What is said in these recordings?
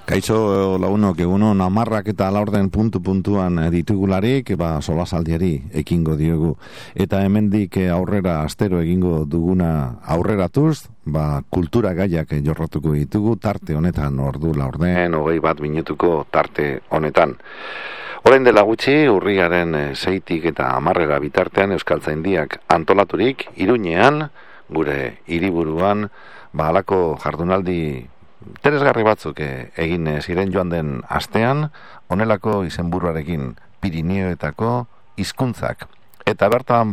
Kaixo lagunok, egunon amarrak eta laurden puntuan ditugularik, solasaldiari ekingo diogu. Eta hemendik aurrera astero egingo duguna aurreratuz, kultura gaiak jorratuko ditugu tarte honetan, ordu laurden, 21 minutuko tarte honetan. Orain dela gutxi, urriaren 6 eta 10 bitartean Euskaltzaindiak antolaturik, Iruñean, gure hiriburuan, halako jardunaldi interesgarri batzuk egin ziren joan den astean, honelako izenburuarekin Pirineoetako hizkuntzak. Eta bertan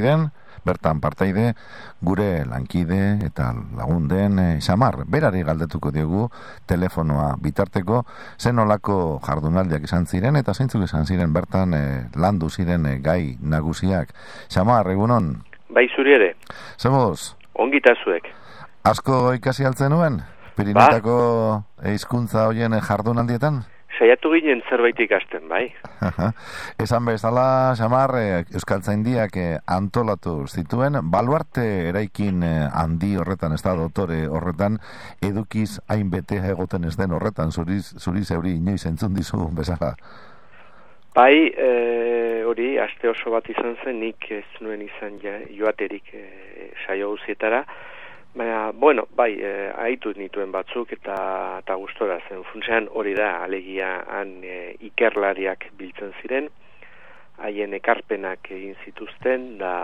partaide gure lankide eta lagun den Xamar, berari galdetuko diogu telefonoa bitarteko, zen olako jardunaldiak izan ziren eta zeintzuk izan ziren bertan landu ziren gai nagusiak. Xamar, egunon? Bai, zuri ere. Zemoz? Ongita zuek. Asko ikasi altzen nuen? Pirineetako hizkuntza hoien jardunaldietan? Saiatu ginen zerbait ikasten, bai. Esan bezala, Xamar, Euskaltzaindiak antolatu zituen, baluarte eraikin handi horretan, ez da dotore horretan, edukiz hainbete egoten ez den horretan, zuri zeuri inoiz entzun dizu bezala. Bai, hori, aste oso bat izan zen, nik ez nuen izan joaterik saio guzietara. Baina, bueno, bai, haitu nituen batzuk eta gustora zen. Funtsean hori da, alegia han ikerlariak biltzen ziren, haien ekarpenak egin zituzten, da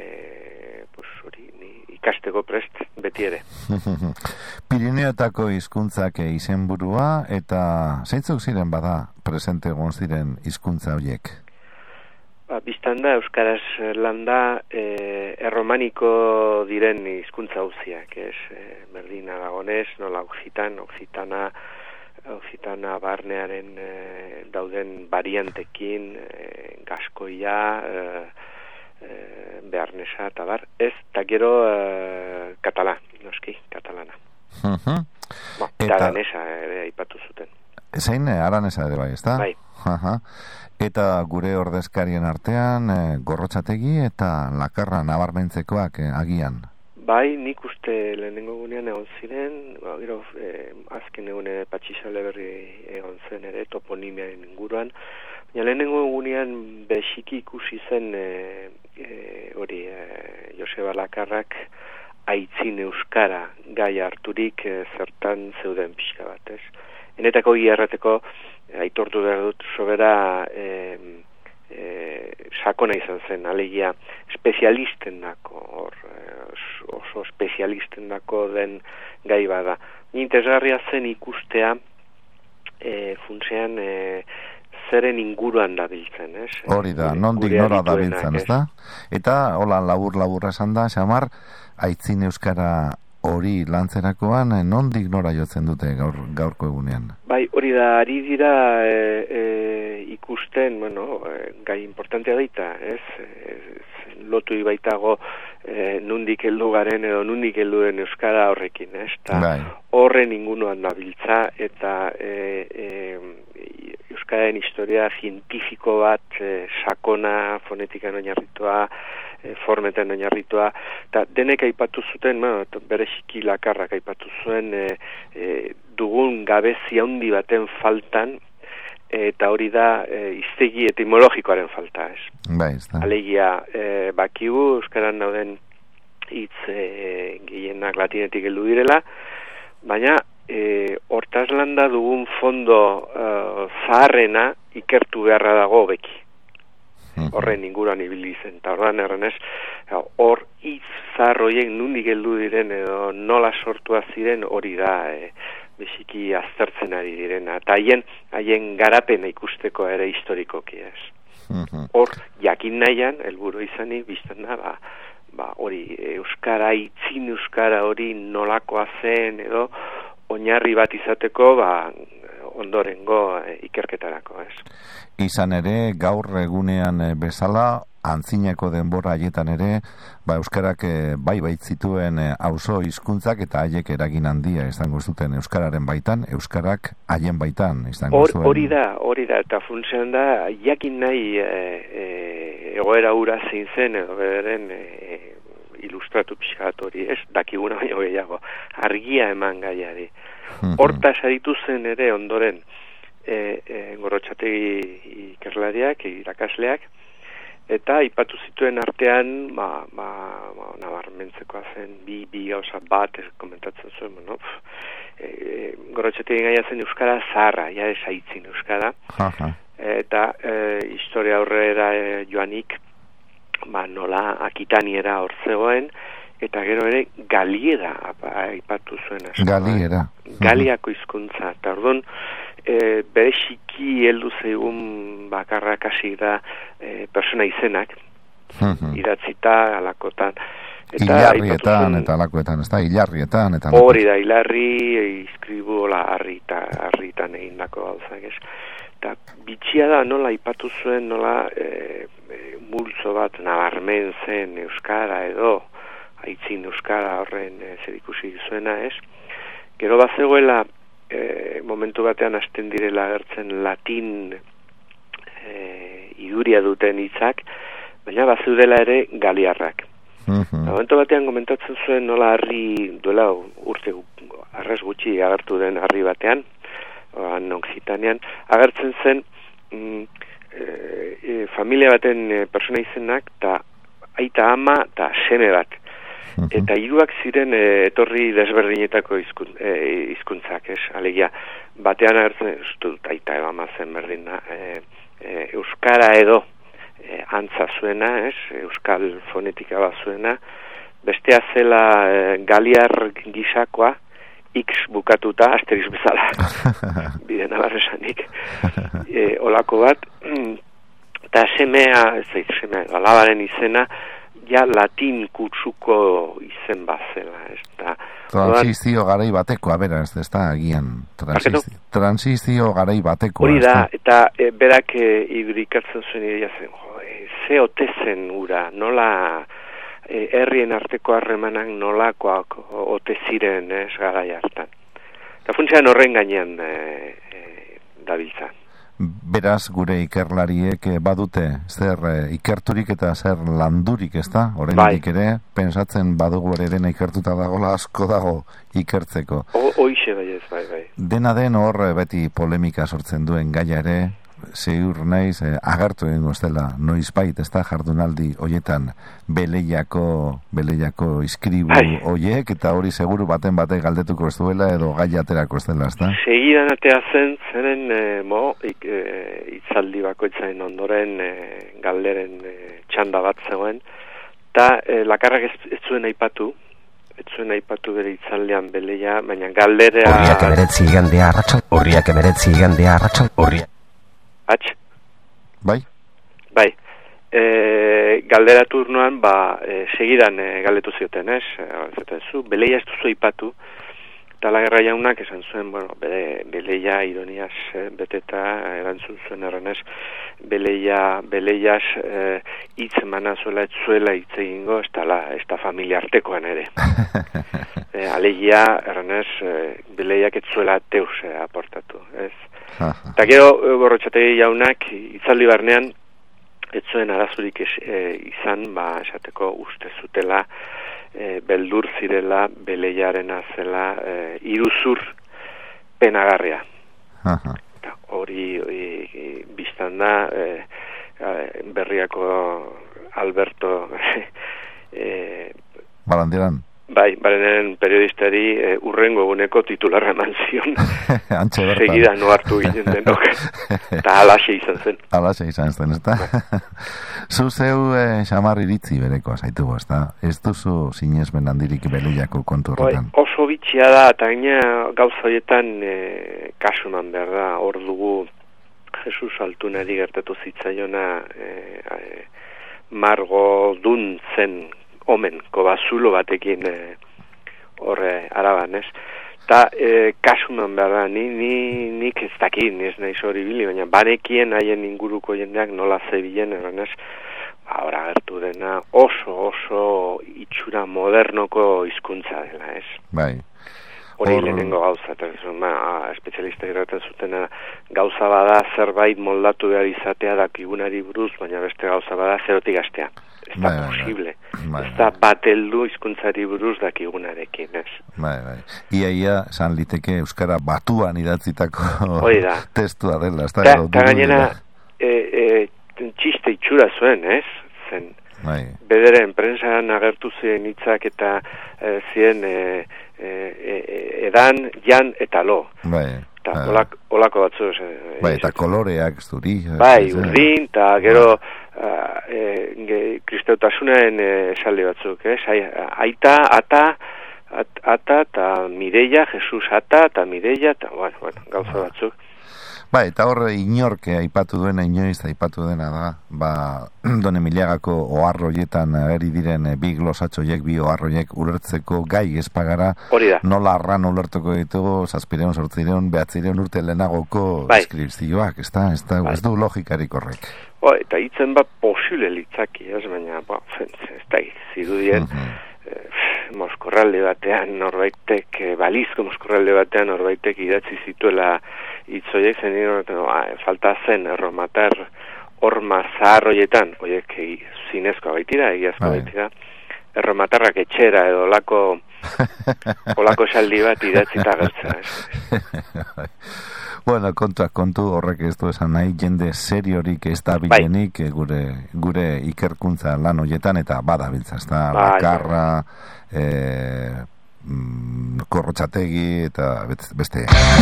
hori ikasteko prest beti ere. Pirineotako hizkuntzak izenburua eta zeintzuk ziren bada presente egon ziren hizkuntza horiek? Bistan da, euskaraz landa erromaniko diren hizkuntza guztiak, berdin aragonez, nola occitana barnearen dauden variantekin, gaskoia, bearnesa eta bar, eta gero katalana. Eta aranesa ere aipatu zuten. Zein aranesa ere bai, ez da? Bai. Eta gure ordezkarien artean Gorrotxategi eta Lakarra nabarmentzekoak agian. Bai, nik uste lehenengo gunean egon ziren, gero azken egune Patxisale berri egon zen ere toponimiaren inguruan, baina lehenengo gunean besiki ikusi zen Joseba Lakarrak aitzin euskara gai harturik zertan zeuden pixka bat, ez? Enetako giarrateko aitortu behar dut sobera sakona izan zen, alegia espezialisten dako, oso espezialisten dako den gai bada. Interesgarria zen ikustea funtsean zeren inguruan dabiltzen, ez? Hori da, nondik nora dabiltzen, ez da? Eta, hola, laburra esan da, Xamar, aitzin euskara hori lantzerakoan, nondik nora jotzen dute gaurko egunean? Bai, hori da, ari dira ikusten, gai importantea daita, ez? Lotu baitago nundik heldu garen edo nundik heldu den euskara horrekin, ez? Bai. Horren inguruan dabiltza eta euskararen historia zientifiko bat sakona, fonetikan oinarritua, formetan oinarritua, eta denek aipatu zuten, bereziki Lakarrak aipatu zuen dugun gabezi handi baten faltan, eta hori da hiztegi etimologikoaren falta, ez? Bai, ez da. Alegia, bakigu euskaran dauden hitz gehienak latinetik heldu direla, baina hortaz landa dugun fondo zaharrena ikertu beharra dago beki. Horren inguruan ibili zen, eta horren errenez, hor hitz zarroiek nundik heldu diren edo nola sortua ziren hori da besiki aztertzen ari direna, eta haien garapena ikusteko ere historikoki, ez. Hor, jakin nahian, helburu izanik, bizten da, hori euskara, itzin euskara hori nolakoa zen edo oinarri bat izateko, ondorengo ikerketarako, ez. Izan ere, gaur egunean bezala, antzinako denbora haietan ere, euskarak bai zituen auzo hizkuntzak eta haiek eragin handia izango zuten euskararen baitan, euskarak haien baitan izango zuen. Hori da, eta funtsean da, jakin nahi egoera hura zein zen, edo beren ilustratu pixkat hori, ez dakiguna baino gehiago, argia eman gaiari. Hortaz aritu zen ere ondoren Gorrotxategi ikerlariak, irakasleak, eta aipatu zituen artean, nabarmentzekoa zen, bi gauza bat komentatzen zuen, Gorrotxategi gaia zen euskara zaharra, ja esaitzin euskara, eta historia aurrera joanik, nola Akitaniera hor zegoen, eta gero ere Galiera aipatu zuen. Galiera. Galiako hizkuntza, eta orduan, bereziki heldu zeigun bakarrak hasi da persona izenak, idatzita, alakotan. Ilarrietan eta alakoetan, ez da, Ilarrietan eta alakoetan. Hori da, Ilarri, izkribola, harritan egindako gauzak, ez. Eta bitxia da, nola aipatu zuen, nola multzo bat nabarmen zen euskara edo, aitzin euskara horren zerikusi zuena, ez. Gero bat zegoela, momentu batean hasten direla agertzen latin iduria duten hitzak, baina bazeudela ere galiarrak. Momentu batean komentatzen zuen nola harri duela urte arrez gutxi agertu den harri batean, Occitanean, agertzen zen familia baten persona izenak eta aita ama eta seme bat. Eta hiruak ziren etorri desberdinetako hizkuntzak, ez? Alegia, batean agertzen, aita ama zen berdin da, euskara edo antza zuena, ez? Euskal fonetika bat zuena, bestea zela galiar gisakoa, X bukatuta, asteriz bezala, bide nabarresanik, olako bat, eta semea, alabaren izena, ja latin kutsuko izen bazela, ez da. Transizio garai batekoa, bera, ez da, agian. Transizio garai batekoa. Hori da, eta berak irudikatzen zuen ideia zen, ze ote zen ura, nola herrien arteko harremanak nolakoak ote ziren garai hartan. Eta funtsean horren gainean dabiltza. Beraz, gure ikerlariek badute zer ikerturik eta zer landurik, ez da? Oraindik ere, pensatzen badugu ere dena ikertuta dagoela asko dago ikertzeko. Hoixe bai ez, bai. Dena den hor beti polemika sortzen duen gaia ere, ziur naiz, agertu egingo ez dela noizbait, ez da, jardunaldi hoietan beleiako iskribu hoiek, eta hori seguru baten batek galdetuko ez duela edo gai aterako ez dela, ez da? Segidan atea zenen itzaldi bakoitzaren ondoren galderen txanda bat zegoen, eta lakarrak ez zuen aipatu bere itzaldean beleia, baina galdera... Horriak emeretzi igandea arratsalde, horriak. Bai. Galdera turnoan, segidan galdetu zioten, ez? Beleia ez duzu aipatu, eta lagerra jaunak esan zuen, beleia ironiaz beteta erantzun zuen erranez, beleiaz hitz emana zuela, ez zuela hitz egingo, ez da familia artekoan ere. Alegia, erranez, beleiak ez zuela teus aportatu, ez? Eta gero Gorrotxategi jaunak itzaldi barnean ez zuen arazurik izan, esateko uste zutela beldur zirela beleiarena zela iruzur penagarria. Eta hori biztan da Berriako Alberto Barandiaran. Bai, barenen periodistari urrengo eguneko titularra eman zion. Segida no hartu ginen denok. Eta alaxe izan zen. Alaxe izan zen, ez da? Zu zeu xamar iritzi berekoa zaitugu, ez da? Ez duzu sinesmen handirik beleiako kontu horretan. Oso bitxia da, eta gaina gauza horietan kasuman behar da, hor dugu Jesus Altunari gertatu zitzaiona margo dun zen omen, kobazulo batekin horre araban, ez? Eta kasuman behar da, nik ez dakin, ez nahiz hori bili, baina banekien haien inguruko jendeak nola zebilen, ez? Hora gertu dena oso itxura modernoko hizkuntza dela, ez? Bai. Hori lehenengo gauza, eta espezialistak eraten zutena gauza bada zerbait moldatu behar izatea dakigunari buruz, baina beste gauza bada zerotik hastea. Ez da posible. Ez da bat heldu hizkuntzari buruz dakigunarekin, ez? Bai. Ia, esan liteke Euskara batuan idatzitako testua dela. Eta gainera, txiste itxura zuen, ez? Zen, bederen prensan agertu ziren hitzak eta ziren edan, jan eta lo. Olako batzu. Eta koloreak zuri. Urdin, eta gero kristautasunaren esaldi batzuk, ez? Aita, ata, eta Mireia, Jesus ata, eta Mireia, eta gauza batzuk. Eta horre inork aipatu duena, inoiz aipatu dena da, Don Emiliagako oharroietan ageri diren bi glosatxoiek, bi oharroiek ulertzeko gai espagara, nola arran ulertuko ditugu, 700, 900 urte lehenagoko deskripzioak, ez du logikarik horrek. Eta hitzen posible litzaki, baina, ez da zirudien, moskorralde batean norbaitek, balizko moskorralde batean norbaitek idatzi zituela hitzoiek, falta zen erromatar horma zaharroietan, oiek zinezkoa baitira, egiazkoa baitira, erromatarrak etxera edo olako esaldi bat idatzita gertza. Bueno, kontu horrek ez du esan nahi, jende seriorik ez da bilenik gure ikerkuntza lan horietan, eta badabiltza, ez da, bakarra, Korrotxategi eta beste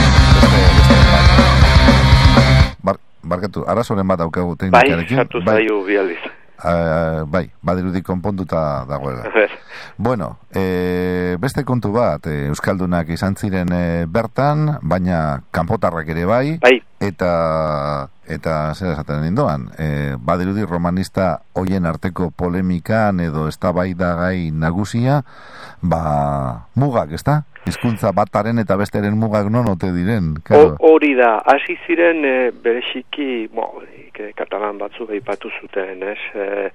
barkatu, arazoren bat daukagu teknikarekin. Sartu zaiu bialdiz. Badirudi konponduta dagoela. Bueno, beste kontu bat, Euskaldunak izan ziren bertan, baina kanpotarrak ere bai. Eta zer esaten nindoan, badirudi romanista hoien arteko polemikan edo eztabaidagai nagusia, mugak, ezta? Hizkuntza bataren eta besteren mugak non ote diren. Hori da, hasi ziren bereziki, katalan batzuk aipatu zuten, ez?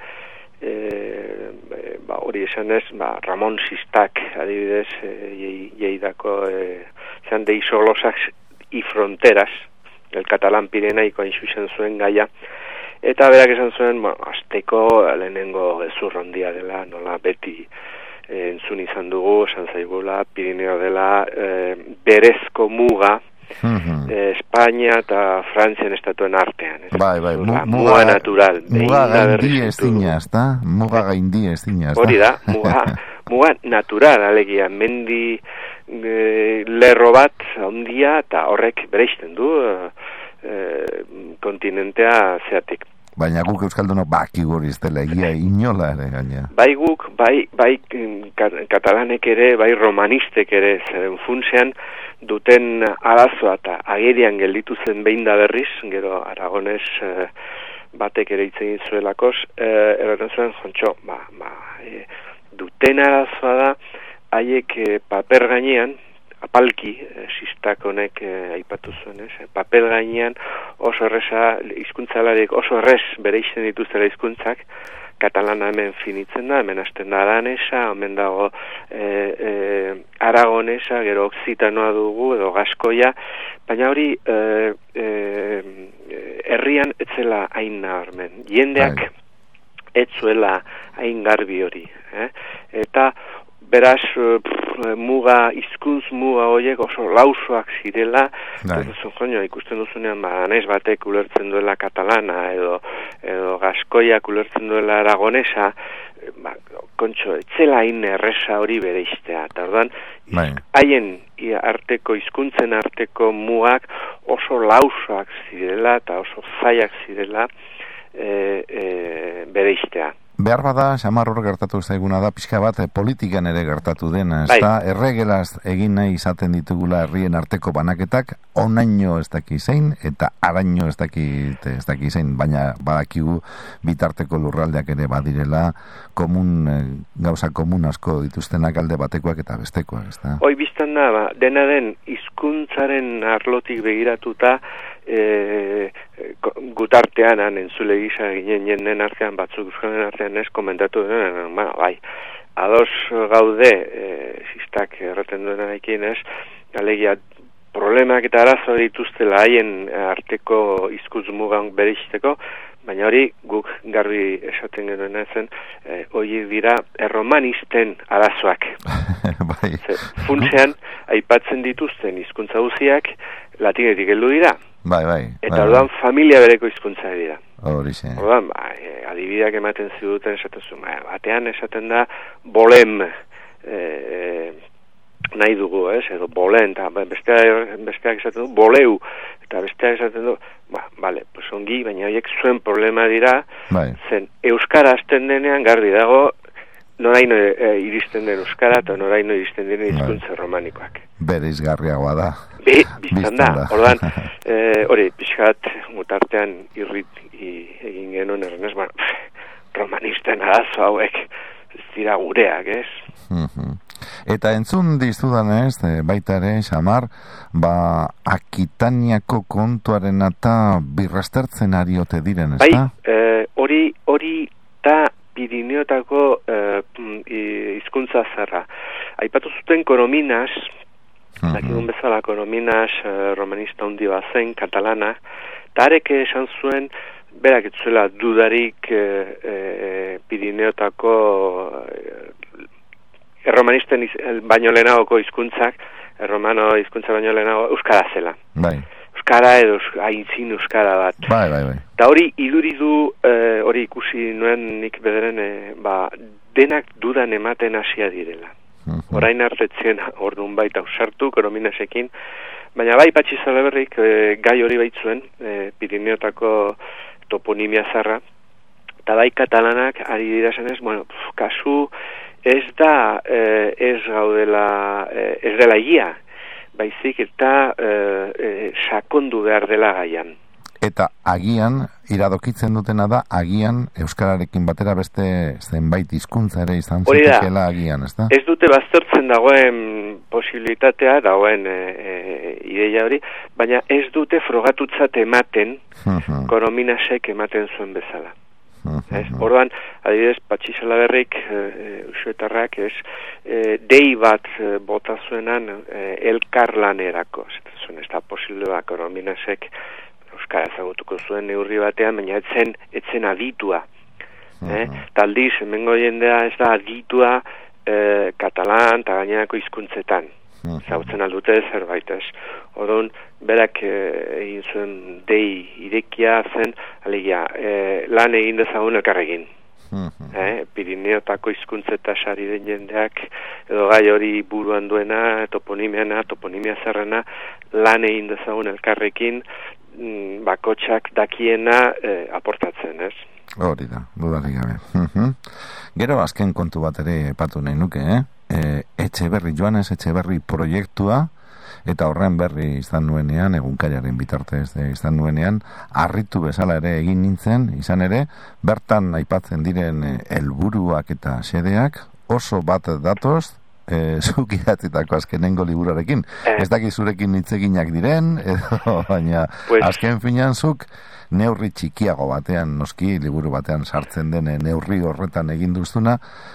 Hori esan ez, Ramon Sistak, adibidez, Lleidako, zan de isolosas y fronteras, el catalán pirenaiko hain zuzen zuen gaia, eta berak esan zuen, azteko lehenengo gezurrondia dela, nola beti entzun izan dugu, esan zaigula, Pirineo dela berezko muga, Espainia eta Frantzian estatuen artean. Muga natural. Muga gaindi ez dina, ezta? Muga gaindi ez dina, ezta? Hori da, muga natural, alegia, mendi lerro bat ondia eta horrek bereizten du kontinentea zeatik. Baina guk euskaldunok bakigu hori ez dela egia inola ere gaina. Bai guk, bai katalanek ere, bai romanistek ere, zeren funtsean duten arazoa eta agerian gelditu zen behin da berriz, gero Aragones batek ere hitz egin zuelakoz, eraten zuen, jontxo, duten arazoa da, haiek paper gainean, apalki, Sistak honek aipatu zuen, paper gainean oso erresa, hizkuntzalariek oso errez bereizten dituztela hizkuntzak, katalana hemen finitzen da, hemen hasten da danesa, hemen dago aragonesa, gero oksitanoa dugu, edo gaskoia, baina hori herrian etzela hain nabarmen. Jendeak etzuela hain garbi hori. Eta beraz, hizkuntz muga horiek oso lausoak zirela, ikusten duzunean, danez batek ulertzen duela katalana, edo gaskoiak ulertzen duela aragonesa, kontxo, etzela hain erresa hori bereiztea. Eta orduan, haien arteko, hizkuntzen arteko mugak oso lausoak zirela, eta oso zaiak zirela bereiztea. Behar bada, xamar hor gertatu zaiguna da, pixka bat politikan ere gertatu dena, ez da, erregelaz egin nahi izaten ditugula herrien arteko banaketak, onaino ez daki zein, eta araño ez daki zein, baina badakigu bitarteko lurraldeak ere badirela, gauza komun asko dituztenak alde batekoak eta bestekoak, ez da? Hoi biztan da, dena den hizkuntzaren arlotik begiratuta, gutartean entzule gisa ginen jenden artean, batzuk euskalen artean ez komentatu denen, bai, ados gaude, sistak erraten duenarekin ez, alegia problemak eta arazo dituztela haien arteko hizkuntz mugan bereizteko, baina hori guk garbi esaten genuen zen, horiek dira erromanisten arazoak. Bai. Funtsean, aipatzen dituzten hizkuntza guztiak latinetik heldu dira. Bai. Eta orduan familia bereko hizkuntza dira. Horixe. Orduan, adibideak ematen ziduten esaten zuen, batean esaten da bolem nahi dugu, edo bolen, eta besteak esaten du boleu, eta besteak esaten du, bale, pues ongi, baina horiek zuen problema dira, bai. Zen euskara azten denean garbi dago, noraino iristen den euskara, eta noraino iristen den hizkuntza romanikoak. Bere izgarriagoa da. Biztan da. Ordan, hori, pixkat, mutartean irrit egin genuen errenez, romanisten arazo hauek, ez dira gureak, ez? Eta entzun dizudanez, baita ere, Xamar, Akitaniako kontuaren eta birrastertzen ariote diren, ez da? Bai, hori da Pirineotako hizkuntza zarra. Aipatu zuten Korominas, dakidun bezala Korominas romanista handi bat zen, katalana, eta arek esan zuen, berak etzuela dudarik Pirineotako erromanisten baino lehenagoko hizkuntzak, erromano hizkuntza baino lehenago euskara zela. Bai. Euskara edo aintzin euskara bat. Bai. Eta hori iduridu, hori ikusi nuen nik bederen, denak dudan ematen hasia direla. Orain hartetzen orduan baita usartu, Korominasekin, baina bai Patxi Salaberrik gai hori baitzuen, Pirineotako toponimia zarra, eta bai katalanak ari dira zenez, kasu ez da, ez gaudela, ez dela egia, baizik eta sakondu behar dela gaian. Eta agian, iradokitzen dutena da, agian euskararekin batera beste zenbait hizkuntza ere izan zitekela agian, ez da? Ez dute baztertzen dagoen posibilitatea, dagoen ideia hori, baina ez dute frogatutzat ematen, Korominasek ematen zuen bezala. Orduan, adibidez, Patxi Salaberrik, usuetarrak, dei bat bota zuenan elkarlanerako. Ez da posible Korominasek euskara ezagutuko zuen neurri batean, baina etzen aditua. Taldiz, hemengo jendea ez da aditua katalan eta gainerako hizkuntzetan. Ezagutzen aldute zerbait ez. Orduan, berak egin zuen dei irekia zen, alegia, lan egin dezagun elkarrekin. Pirineotako hizkuntzeta sari den jendeak, edo gai hori buruan duena, toponimia zerrena, lan egin dezagun elkarrekin, bakotxak dakiena aportatzen, ez? Hori da, dudarik gabe. Gero azken kontu bat ere epatu nahi nuke, Joanes Etxeberri proiektua, eta horren berri izan nuenean, egunkariaren bitartez izan nuenean, harritu bezala ere egin nintzen, izan ere, bertan aipatzen diren helburuak eta xedeak, oso bat datoz, zuk idatzitako azkenengo liburarekin. Ez daki zurekin hitzeginak diren, edo, baina azken finean zuk neurri txikiago batean, noski, liburu batean sartzen den neurri horretan egin duztuna,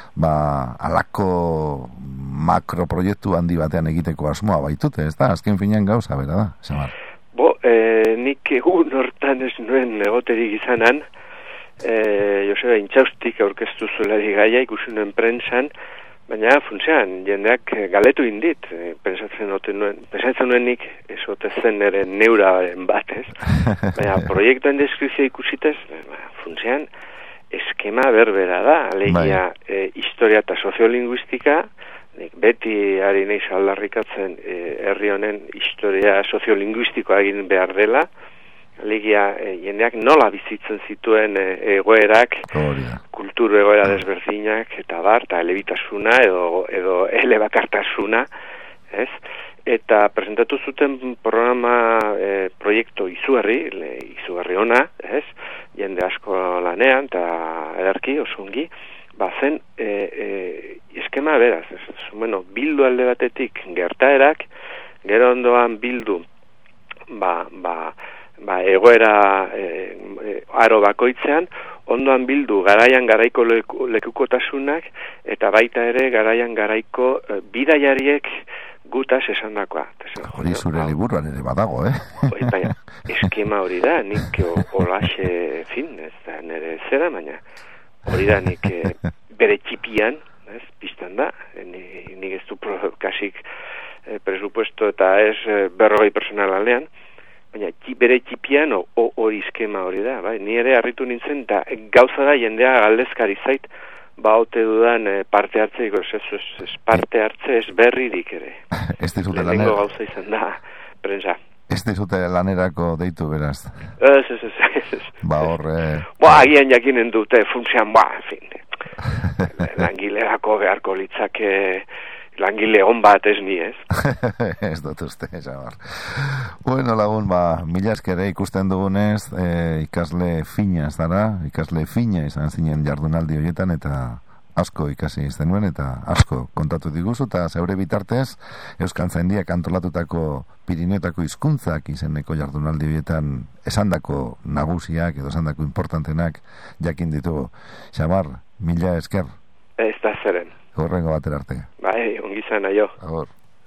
alako makroproiektu handi batean egiteko asmoa baitute, ez da? Azken finean gauza, bera da, Xamar? Nik egun hortan ez nuen egoterik izanan, Joseba Intxaustik aurkeztu zuelari gaia, ikusi nuen prentsan, baina funtsean, jendeak galetu indit, pensatzen nuen nik esote zen ere neuraren batez, baina proiektuen deskripzioa ikusitez, funtsean, eskema berbera da, alegia historia eta soziolinguistika, beti ari naiz aldarrikatzen herri honen historia soziolinguistikoa egin behar dela, alegia jendeak nola bizitzen zituen egoerak, kultur egoera desberdinak, eta eta elebitasuna edo elebakartasuna, ez? Eta presentatu zuten programa proiektu izugarri ona, ez? Jende asko lanean, eta edarki, osongi, zen eskema beraz, bildu alde batetik gertaerak, gero ondoan bildu egoera aro bakoitzean, ondoan bildu garaian garaiko lekukotasunak, eta baita ere garaian garaiko bidaiariek gutaz esandakoa. Hori zure liburuan ere badago, Baina, eskema hori da, nik olaxe, fin, ez da nire zera, baina hori da nik bere txipian, piztan da, nik ez du kasik presupuesto eta ez 40 personal aldean, baina bere txipian hori eskema hori da, bai, ni ere harritu nintzen, eta gauza da jendea galdezkari zait, ote dudan parte hartzeiko, ez parte hartze ez berririk ere. Lehenengo gauza izan da, prensa. Ez dizute lanerako deitu, beraz? Ez. Agian jakinen dute, funtzean, en fin, langilerako beharko litzake langile on bat ez ni, ez? Ez dut uste, Xabar. Bueno, lagun, mila eskere ikusten dugunez, ikasle fina ez dara, ikasle fina izan zinen jardunaldi horietan, eta asko ikasi izten nuen, eta asko kontatu diguzu, eta zeure bitartez, Euskaltzaindiak antolatutako Pirinioetako hizkuntzak izeneko jardunaldi horietan esandako nagusiak edo esandako importantenak jakin ditugu. Xabar, mila esker. Ez da zeren. Horrengo batera arte. Bai, ongi zan, aio. Agur.